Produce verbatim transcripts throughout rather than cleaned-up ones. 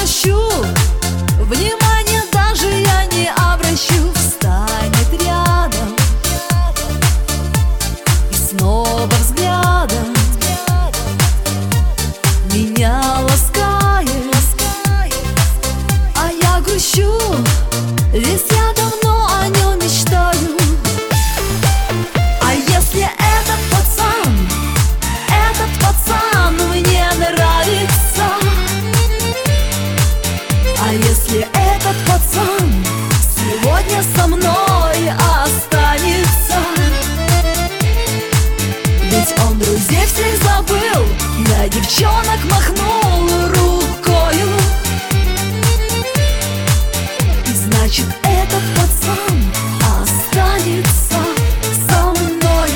грущу, внимания даже я не обращу. Встанет рядом и снова взглядом меня ласкает, а я грущу, ведь я давно о нем мечтаю. А если этот пацан, этот пацан мне нравится, а если этот пацан сегодня со мной останется, ведь он друзей всех забыл, на девчонок махнул рукою, и значит этот пацан останется со мною.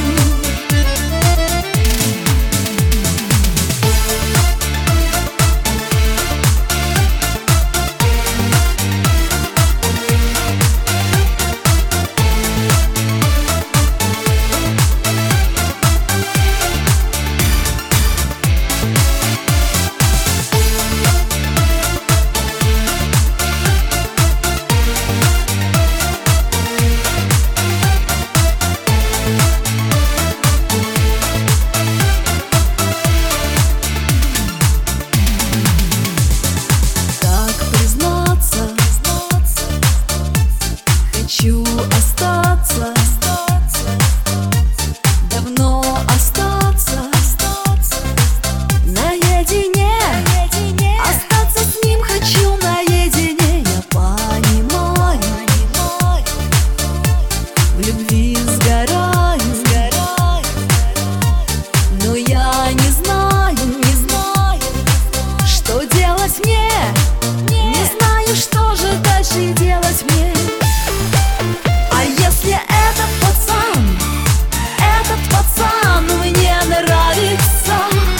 Хочу остаться, давно остаться наедине, остаться с ним хочу наедине. Я понимаю, в любви сгораю, но я не знаю, не знаю, что делать мне, не знаю, что же дальше делать мне. Если этот пацан, этот пацан мне нравится,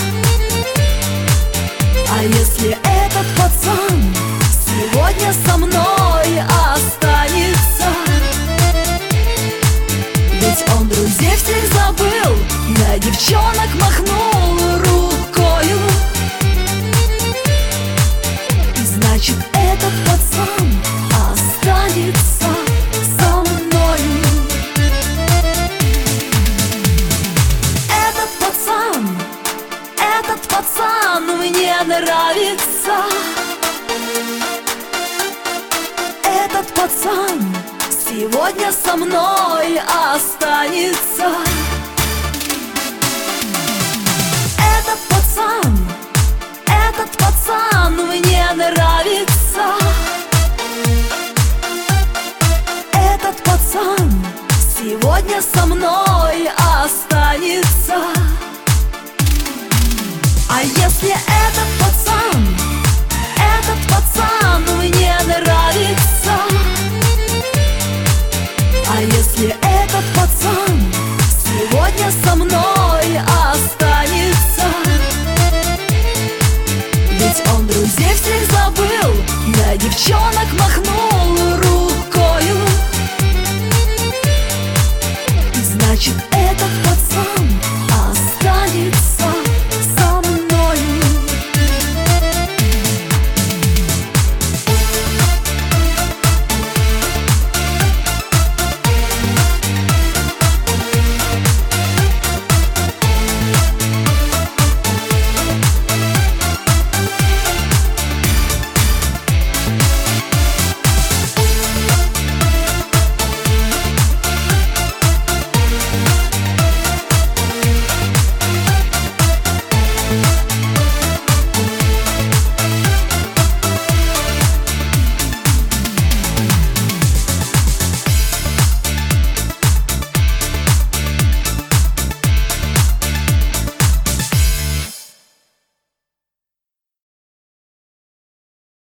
а если этот пацан сегодня со мной останется, ведь он друзей всех забыл, на девчонок махнул рукою, и значит этот пацан останется со мной. Этот пацан мне нравится, этот пацан сегодня со мной останется, этот пацан, этот пацан мне нравится, этот пацан сегодня со мной останется. А если этот пацан, этот пацан мне нравится, а если этот пацан сегодня со мной останется, ведь он друзей всех забыл, на девчонок махнул